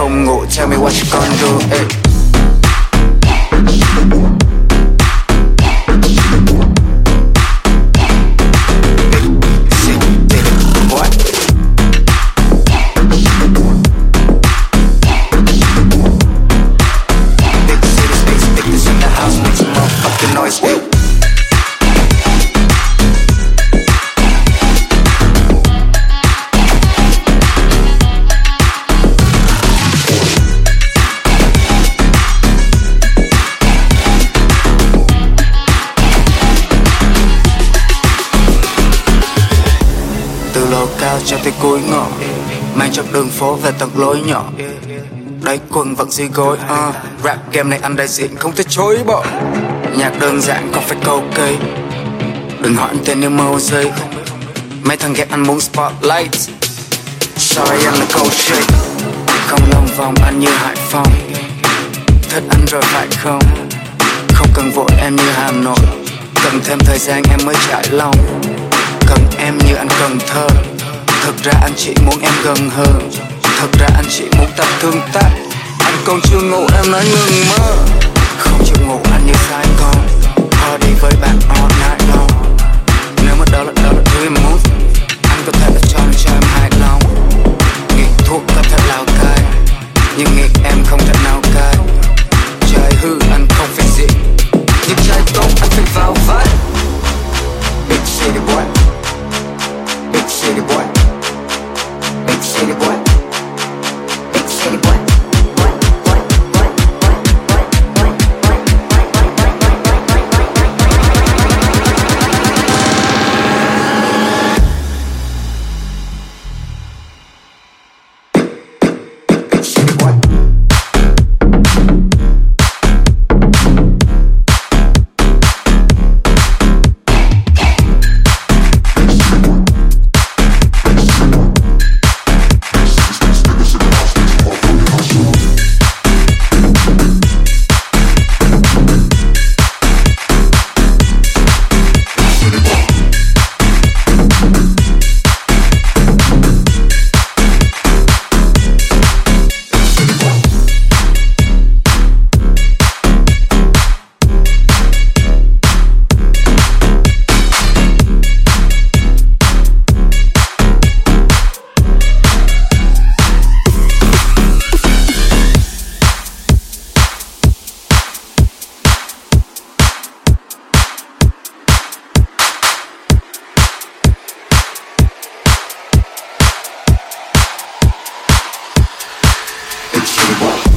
không ngủ. Tell me what you gonna do, ey. Từ lầu cao cho tới cuối ngõ, mang trong đường phố về tận lối nhỏ. Đáy quần vẫn dưới gối, rap game này anh đại diện không thể chối bỏ. Nhạc đơn giản không phải câu cây, đừng hỏi anh tên như màu giấy. Mấy thằng ghét anh muốn spotlight, sorry anh là câu shake. Không lòng vòng anh như Hải Phòng, thích anh rồi phải không? Không cần vội em như Hà Nội, cần thêm thời gian em mới trải lòng. Cần em như anh Cần Thơ, thực ra anh chỉ muốn em gần hơn. Thực ra anh chỉ muốn tập tương tác, anh còn chưa ngủ em nói ngừng mơ. Không chịu ngủ anh như sai con, party với bạn all night long. Nếu mà đó là dream mood, anh có thể là cho em hài lòng. Nghiện thuốc có thể lao cai, nhưng nghiện em không thể nào cai. Trời hư anh không phải gì, nhưng trai tốt anh phải vào vai. Big city boy, big city boy, big city boy, big city boy. What?